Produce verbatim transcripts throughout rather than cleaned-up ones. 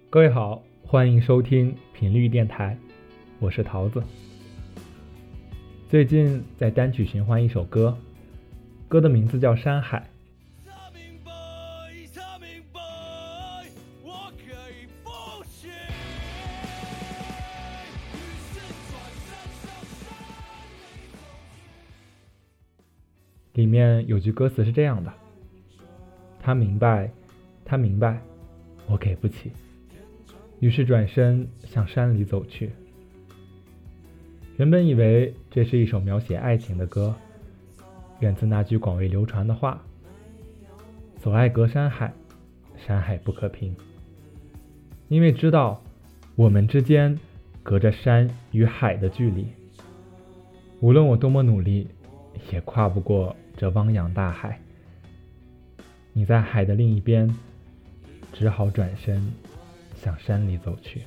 各位好，欢迎收听频率电台，我是桃子。最近在单曲循环一首歌，歌的名字叫《山海》。里面有句歌词是这样的：他明白，他明白，我给不起，于是转身向山里走去。原本以为这是一首描写爱情的歌，源自那句广为流传的话：所爱隔山海，山海不可平。因为知道我们之间隔着山与海的距离，无论我多么努力，也跨不过这汪洋大海。你在海的另一边，只好转身向山里走去。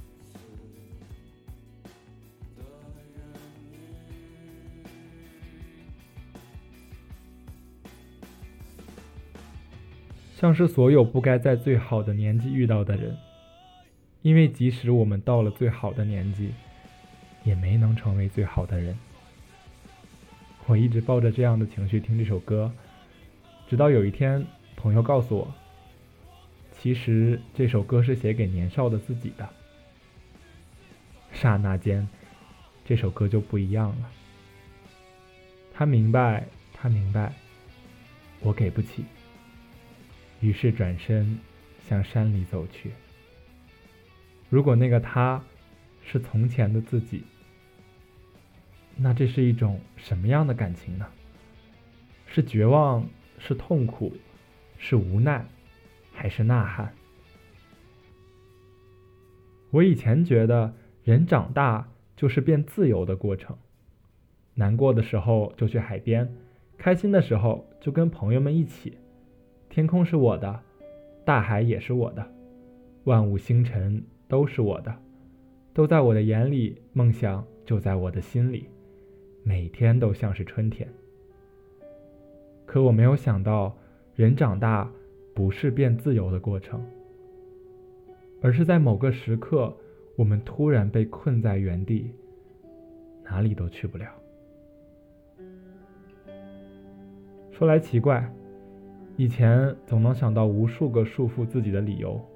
像是所有不该在最好的年纪遇到的人，因为即使我们到了最好的年纪，也没能成为最好的人。我一直抱着这样的情绪听这首歌，直到有一天朋友告诉我，其实这首歌是写给年少的自己的。刹那间，这首歌就不一样了。他明白，他明白，我给不起，于是转身向山里走去。如果那个他是从前的自己，那这是一种什么样的感情呢？是绝望，是痛苦，是无奈，还是呐喊？我以前觉得人长大就是变自由的过程，难过的时候就去海边，开心的时候就跟朋友们一起。天空是我的，大海也是我的，万物星辰都是我的，都在我的眼里，梦想就在我的心里，每天都像是春天。可我没有想到，人长大不是变自由的过程，而是在某个时刻，我们突然被困在原地，哪里都去不了。说来奇怪，以前总能想到无数个束缚自己的理由，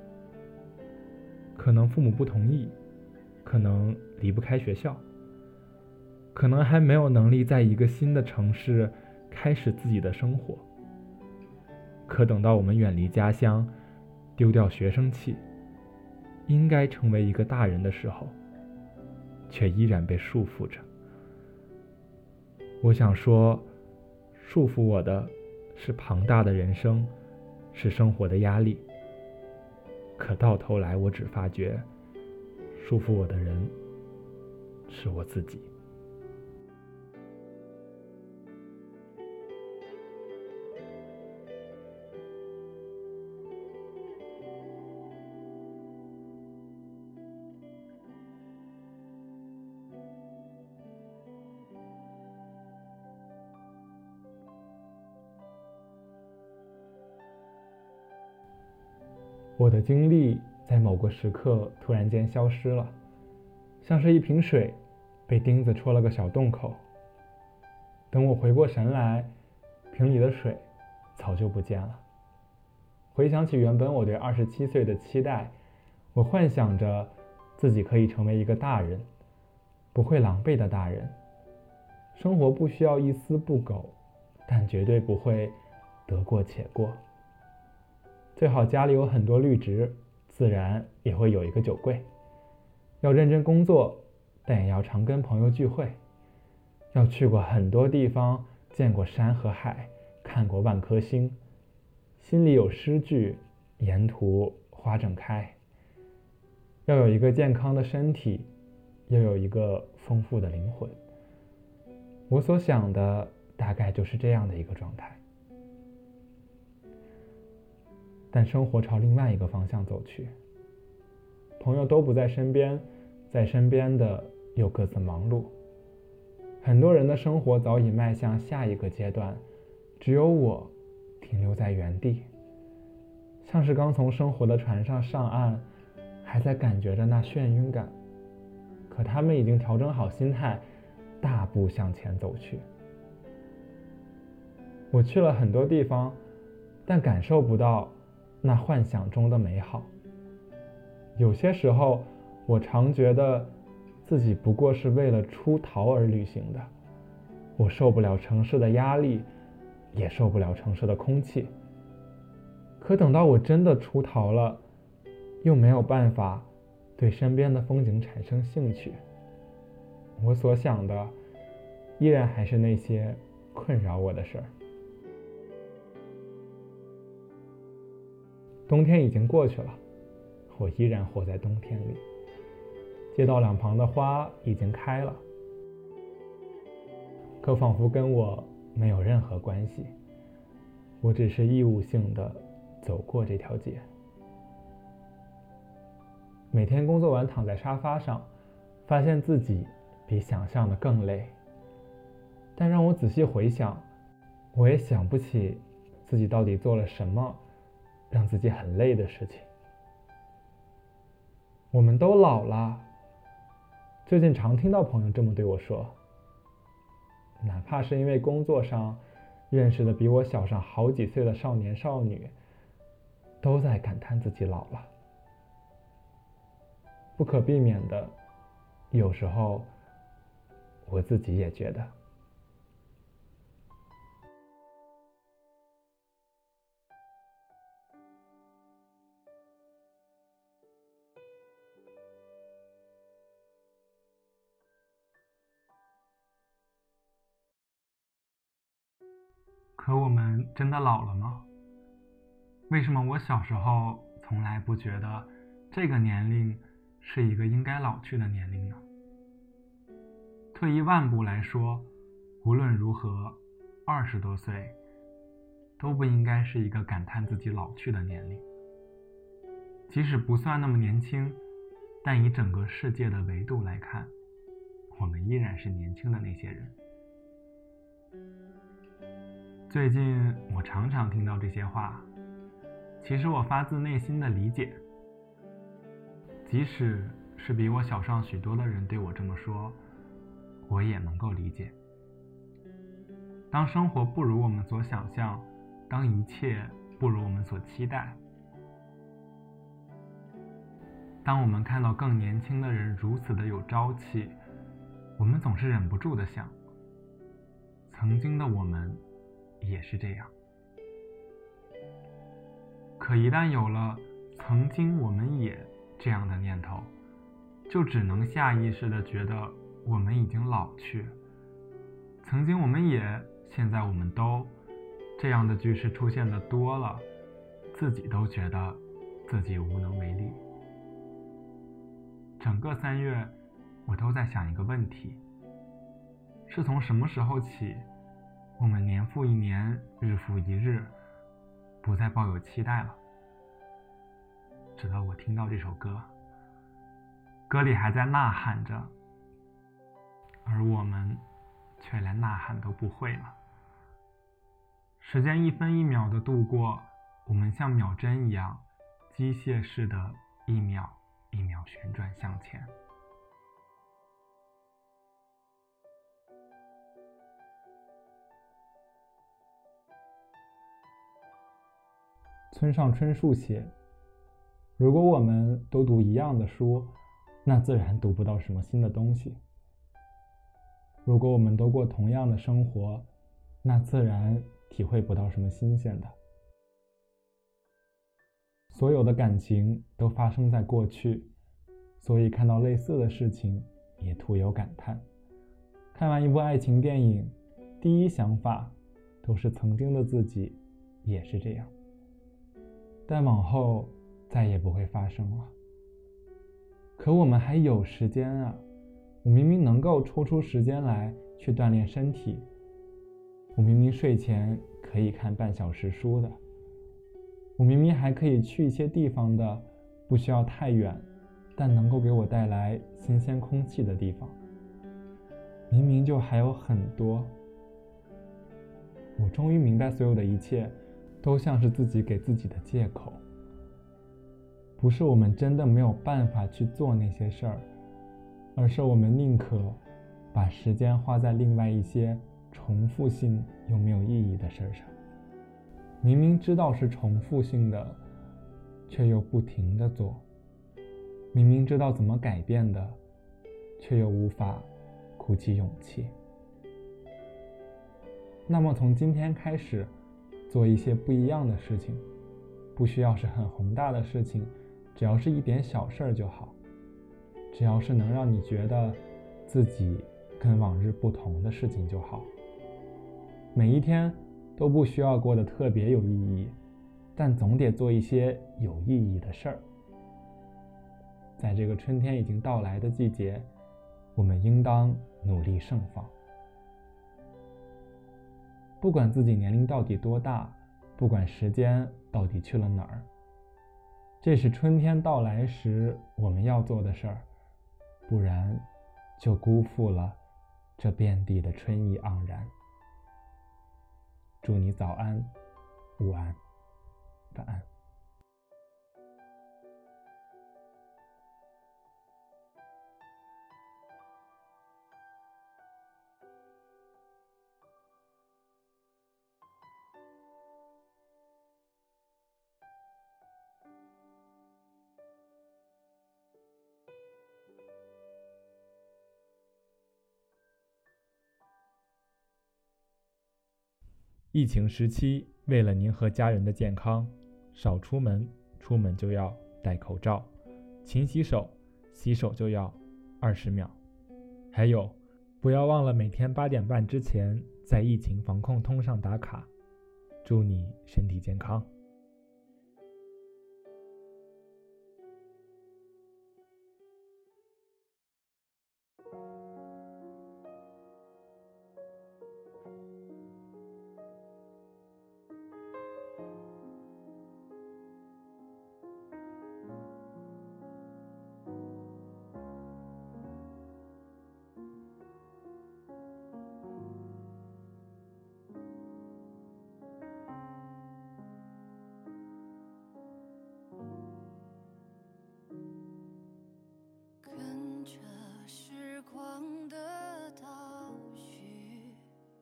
可能父母不同意，可能离不开学校，可能还没有能力在一个新的城市开始自己的生活。可等到我们远离家乡，丢掉学生气，应该成为一个大人的时候，却依然被束缚着。我想说，束缚我的是庞大的人生，是生活的压力。可到头来，我只发觉，束缚我的人是我自己。我的精力在某个时刻突然间消失了，像是一瓶水被钉子戳了个小洞口。等我回过神来，瓶里的水早就不见了。回想起原本我对二十七岁的期待，我幻想着自己可以成为一个大人，不会狼狈的大人。生活不需要一丝不苟，但绝对不会得过且过。最好家里有很多绿植，自然也会有一个酒柜。要认真工作，但也要常跟朋友聚会。要去过很多地方，见过山和海，看过万颗星。心里有诗句，沿途花正开。要有一个健康的身体，要有一个丰富的灵魂。我所想的大概就是这样的一个状态。但生活朝另外一个方向走去，朋友都不在身边，在身边的又各自忙碌。很多人的生活早已迈向下一个阶段，只有我停留在原地，像是刚从生活的船上上岸， 还在感觉着那眩晕感，可他们已经调整好心态，大步向前走去。我去了很多地方，但感受不到那幻想中的美好。有些时候，我常觉得自己不过是为了出逃而旅行的。我受不了城市的压力，也受不了城市的空气。可等到我真的出逃了，又没有办法对身边的风景产生兴趣。我所想的，依然还是那些困扰我的事儿。冬天已经过去了，我依然活在冬天里。街道两旁的花已经开了，可仿佛跟我没有任何关系。我只是义务性的走过这条街。每天工作完躺在沙发上，发现自己比想象的更累。但让我仔细回想，我也想不起自己到底做了什么让自己很累的事情。我们都老了，最近常听到朋友这么对我说，哪怕是因为工作上认识的比我小上好几岁的少年少女，都在感叹自己老了。不可避免的，有时候我自己也觉得。可我们真的老了吗？为什么我小时候从来不觉得这个年龄是一个应该老去的年龄呢？退一万步来说，无论如何，二十多岁都不应该是一个感叹自己老去的年龄。即使不算那么年轻，但以整个世界的维度来看，我们依然是年轻的那些人。最近我常常听到这些话，其实我发自内心的理解，即使是比我小上许多的人对我这么说，我也能够理解。当生活不如我们所想象，当一切不如我们所期待，当我们看到更年轻的人如此的有朝气，我们总是忍不住的想，曾经的我们也是这样。可一旦有了曾经我们也这样的念头，就只能下意识的觉得我们已经老去。曾经我们也，现在我们都，这样的句式出现的多了，自己都觉得自己无能为力。整个三月，我都在想一个问题，是从什么时候起，我们年复一年，日复一日，不再抱有期待了？直到我听到这首歌，歌里还在呐喊着，而我们却连呐喊都不会了。时间一分一秒的度过，我们像秒针一样，机械式的一秒一秒旋转向前。村上春树写，如果我们都读一样的书，那自然读不到什么新的东西。如果我们都过同样的生活，那自然体会不到什么新鲜的。所有的感情都发生在过去，所以看到类似的事情也徒有感叹。看完一部爱情电影，第一想法都是曾经的自己也是这样，但往后再也不会发生了。可我们还有时间啊，我明明能够抽出时间来去锻炼身体，我明明睡前可以看半小时书的，我明明还可以去一些地方的，不需要太远，但能够给我带来新鲜空气的地方。明明就还有很多。我终于明白，所有的一切都像是自己给自己的借口。 不是我们真的没有办法去做那些事儿，而是我们宁可把时间花在另外一些重复性又没有意义的事儿上。明明知道是重复性的，却又不停地做；明明知道怎么改变的，却又无法鼓起勇气。那么从今天开始，做一些不一样的事情，不需要是很宏大的事情，只要是一点小事儿就好，只要是能让你觉得自己跟往日不同的事情就好。每一天都不需要过得特别有意义，但总得做一些有意义的事儿。在这个春天已经到来的季节，我们应当努力盛放。不管自己年龄到底多大，不管时间到底去了哪儿，这是春天到来时我们要做的事儿，不然就辜负了这遍地的春意盎然。祝你早安、午安、晚安。疫情时期，为了您和家人的健康，少出门，出门就要戴口罩，勤洗手，洗手就要二十秒。还有，不要忘了每天八点半之前在疫情防控通上打卡。祝你身体健康。 跟着时光的倒叙，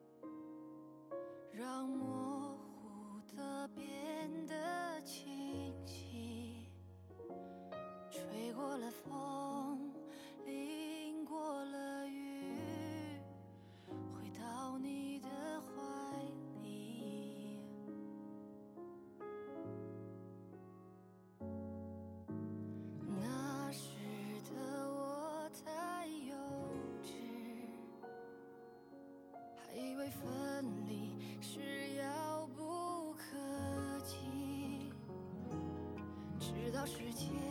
让模糊的变得清晰，吹过了风，淋过了雨，回到你的怀里。那时的我太幼稚，还以为分离是遥不可及，直到世界